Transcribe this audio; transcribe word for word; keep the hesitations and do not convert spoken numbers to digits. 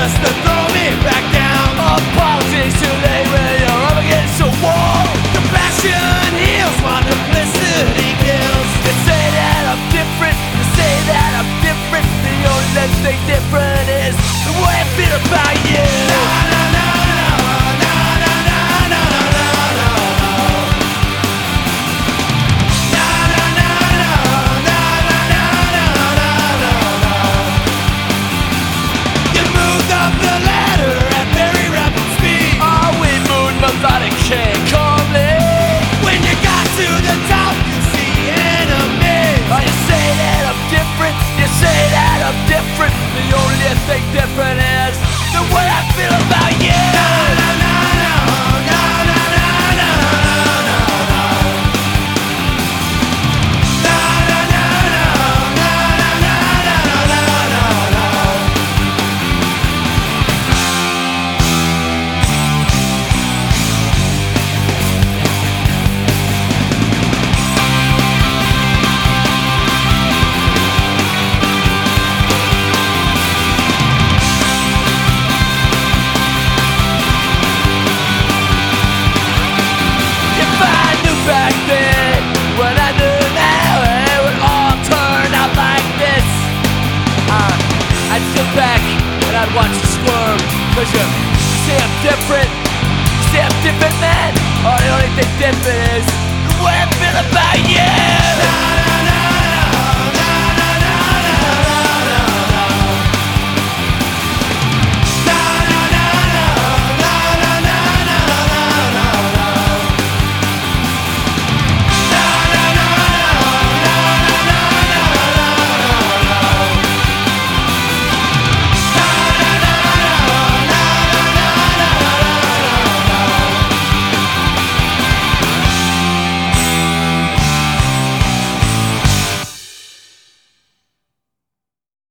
just to throw me back down. Apologies too late when you're up against a wall. Compassion heals while duplicity kills. You say that I'm different, you say that I'm different. The only thing different is the way I feel about you. Na, na, na, na, na, na, na, na, na, na. Na, na, na, na, na, na, na, na, na, na. You moved up the ladder at very rapid speed. Oh, we moved methodic calmly. When you got to the top, you see enemies. Oh, you say that I'm different, you say that I'm different. The only thing different is the way I feel about you. Na, na, na, na, na, na, na, na, na, na. Na, na, na, na, na, na, na, na, na, na. Back then, when I knew now it would all turn out like this, uh, I'd sit back and I'd watch you squirm. Cause you say I'm different, you say I'm different, man. Oh, the only thing different is the way I feel about you.